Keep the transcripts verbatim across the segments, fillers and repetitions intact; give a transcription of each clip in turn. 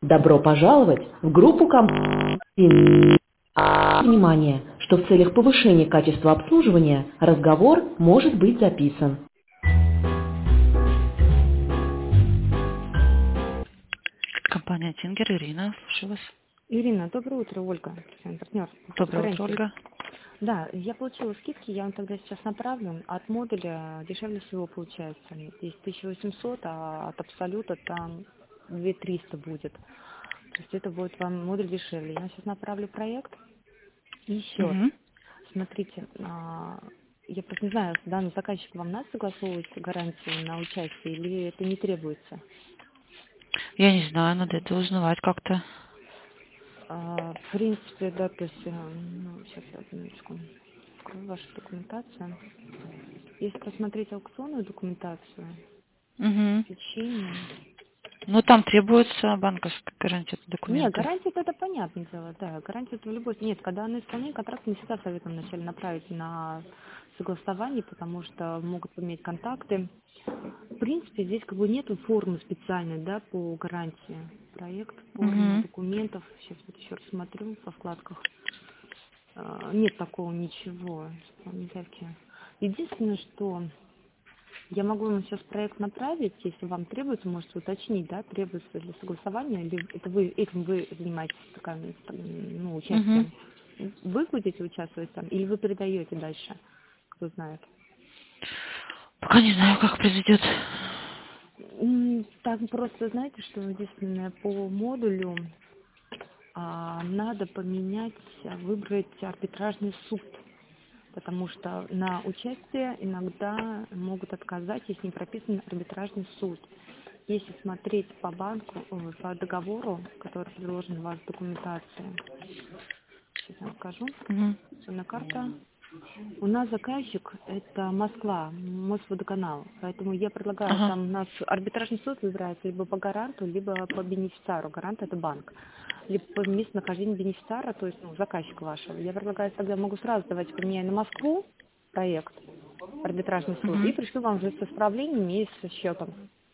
Добро пожаловать в группу компаний. Внимание, что в целях повышения качества обслуживания разговор может быть записан. Компания Тингер, Ирина, слушаю вас. Ирина, доброе утро, Ольга, партнер. Доброе утро, Ольга. Да, я получила скидки, я вам тогда сейчас направлю. От модуля дешевле всего получается. Здесь тысяча восемьсот, а от абсолюта там две тысячи триста будет. То есть это будет вам модуль дешевле. Я вам сейчас направлю проект. И еще, Угу. смотрите, а, я просто не знаю, данный заказчик вам надо согласовывать гарантию на участие или это не требуется? Я не знаю, надо это узнавать как-то. А, В принципе, да, то есть, э, ну, сейчас я одну минуточку открою вашу документацию. Если посмотреть аукционную документацию, Угу. в течение... Ну, там требуется банковская гарантия, Нет, документы. гарантия это понятное дело, да, гарантия это в любой... Нет, когда на исполнение контракта не всегда советуем вначале направить на согласование, потому что могут поменять контакты. В принципе, здесь как бы нету формы специальной, да, по гарантии. Проект, форма Угу. документов. Сейчас вот еще раз смотрю во вкладках. А, Нет такого ничего. Исполнительки. Единственное, что я могу вам сейчас проект направить, если вам требуется, можете уточнить, да, требуется для согласования, или это вы этим вы занимаетесь таким, ну, Угу. участием. Вы будете участвовать там, или вы передаете дальше, кто знает. Пока не знаю, как произойдет. М, Так просто, знаете, что единственное по модулю а, надо поменять, а, выбрать арбитражный суд, потому что на участие иногда могут отказать, если не прописан арбитражный суд. Если смотреть по банку, ой, по договору, который предложен у вас в документации, сейчас я вам скажу, Угу. на карта. У нас заказчик это Москва, Мосводоканал, поэтому я предлагаю, Ага. там у нас арбитражный суд выбирается либо по гаранту, либо по бенефициару. Гарант это банк. Либо по местонахождению бенефициара, то есть ну, заказчика вашего. Я предлагаю, тогда могу сразу давайте поменяю на Москву проект, арбитражный суд, и Угу. пришлю вам уже с исправлениями и со счетом.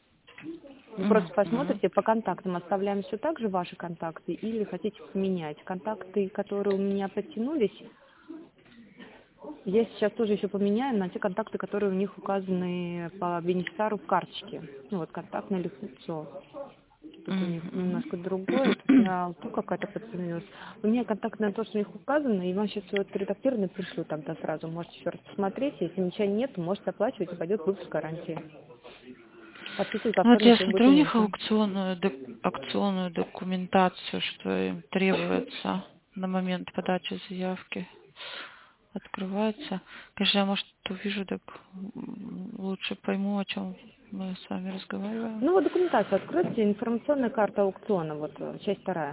Вы просто Угу. посмотрите по контактам, оставляем все так же ваши контакты или хотите поменять. Контакты, которые у меня подтянулись, я сейчас тоже еще поменяю на те контакты, которые у них указаны по бенефициару в карточке. Ну вот контактное лицо. Тут у них Угу. немножко другое. Тут на ту какая-то подтянулась. У меня контактное то, что у них указано, и вам сейчас все отредактированно пришлю тогда сразу. Можете еще раз посмотреть. Если ничего нет, то можете оплачивать и пойдет выпуск гарантии. Подписывать Ну, вот повторно, я если вы будете смотрю у них менять. аукционную, док- аукционную документацию, что им требуется на момент подачи заявки. Открывается. Конечно, я, может, увижу, так м, лучше пойму, о чем мы с вами разговариваем. Ну вот документацию откройте, информационная карта аукциона, вот э, часть вторая.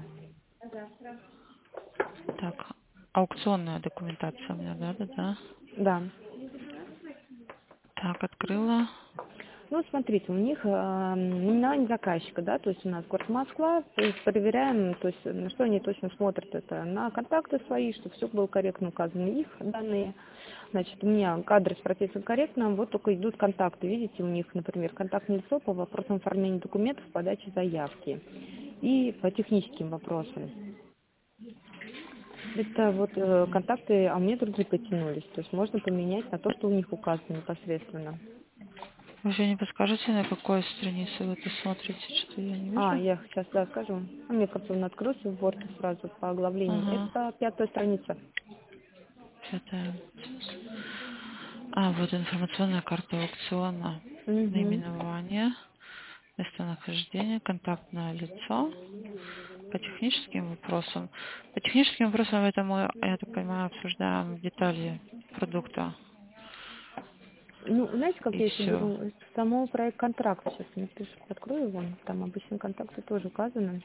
Так, аукционная документация у меня, да, да, да. Да. Так, открыла. Ну, смотрите, у них э, наименование заказчика, да, то есть у нас город Москва, то есть проверяем, то есть на что они точно смотрят, это на контакты свои, чтобы все было корректно указаны их данные. Значит, у меня адрес прописан корректно, вот только идут контакты, видите, у них, например, контактное лицо по вопросам оформления документов, подачи заявки и по техническим вопросам. Это вот э, контакты, а у меня другие потянулись, то есть можно поменять на то, что у них указано непосредственно. Вы же не подскажете, на какой странице вы это смотрите, что я не А, вижу? я сейчас да, скажу. У меня как-то он открылся в Word сразу по оглавлению. Ага, Это пятая страница. пятая. А, вот информационная карта аукциона. Угу. Наименование, местонахождение, контактное лицо. По техническим вопросам. По техническим вопросам это мы, я так понимаю, обсуждаем детали продукта. Ну, знаете, как И я еще все. беру? Само проект контракта. Сейчас напишу, открою его. Там обычно контакты тоже указаны.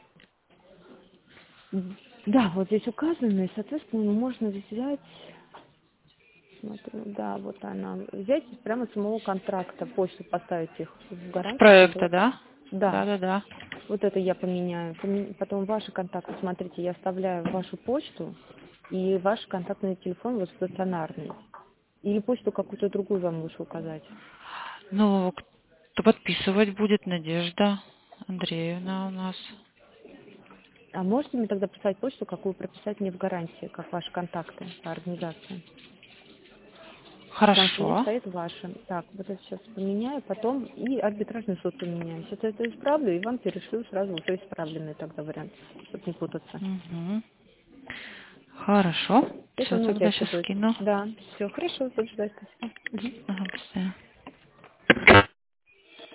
М, Да, вот здесь указано, и, соответственно, можно взять, смотрю, да, вот она, взять прямо с самого контракта, почту поставить их в С гарантию, проекта, чтобы... да? Да, Да, да, да. вот это я поменяю. Поме- Потом ваши контакты, смотрите, я оставляю вашу почту и ваш контактный телефон вот стационарный. Или почту какую-то другую вам лучше указать. Ну, кто подписывать будет? Надежда Андреевна у нас. А можете мне тогда прислать почту, какую прописать мне в гарантии, как ваши контакты по организации? Потому что здесь Хорошо. стоит ваши. Так, вот это сейчас поменяю, потом и арбитражный суд поменяю. Сейчас я это исправлю, и вам перешлю сразу уже исправленный тогда вариант, чтобы не путаться. Мгм. Хорошо. Это Все, ну, у тебя тогда все сейчас будет. скину. Да, все хорошо, буду ждать. Спасибо. Мгм. Ага, до свидания.